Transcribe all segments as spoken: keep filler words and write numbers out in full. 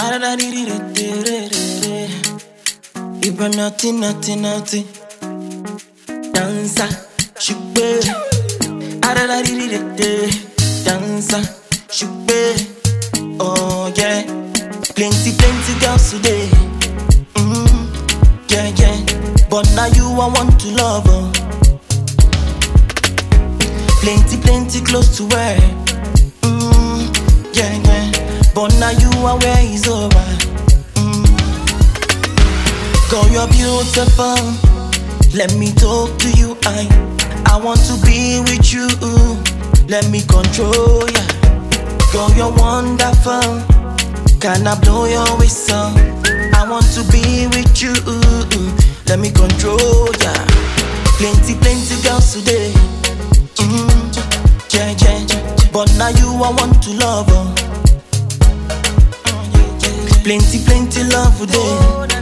Ibra naughty, naughty, naughty. Dancer, shugbe. Dancer, shugbe. Oh yeah, plenty, plenty girls today. Mm, yeah, yeah. But now you I want to love. Oh. Plenty, plenty clothes to wear. Mm, yeah, yeah. But now you are where is over. Mm. Girl, you're beautiful. Let me talk to you. I, I want to be with you. Let me control ya. Girl, you're wonderful. Can I blow your whistle? I want to be with you. Let me control ya. Plenty, plenty girls today. Mm, yeah, yeah. But now you I want to love. Oh. Plenty, plenty love today.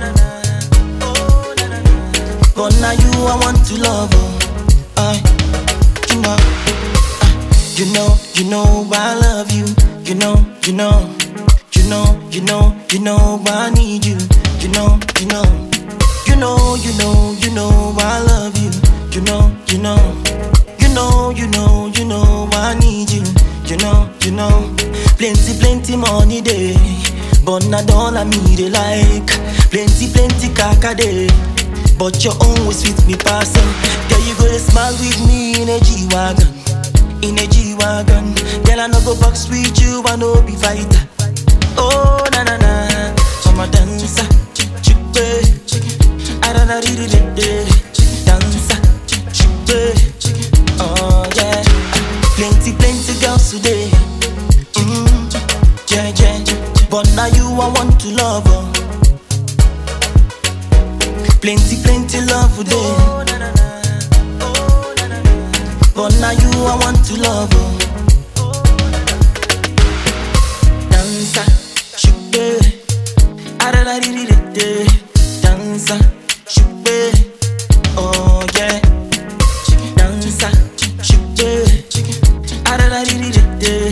But now you I want to love. Oh. Uh, you know, uh, you know, you know I love you. You know, you know, you know, you know, you know I need you. You know, you know, you know, you know, you know I love you. You know, you know, you know, you know, you know I need you. You know, you know, plenty, plenty money day, but not all I need it like. Plenty, plenty kaka day, but your own will sweet me past. Girl, you go to smile with me in a G-Wagon. In a G-Wagon, girl, I no go box with you, I no be fighter. Oh, na na na, I'm a dancer, chick-chick-bay. I don't know, dancer, chick-chick-bay. Oh, yeah. Plenty, plenty girls today. Mm, yeah, yeah. But now you I want to love. Oh. Plenty, plenty love today. But now you I want to love. Oh. Dancer, shugbe. Dancer, shugbe. Oh yeah. Dancer, shugbe.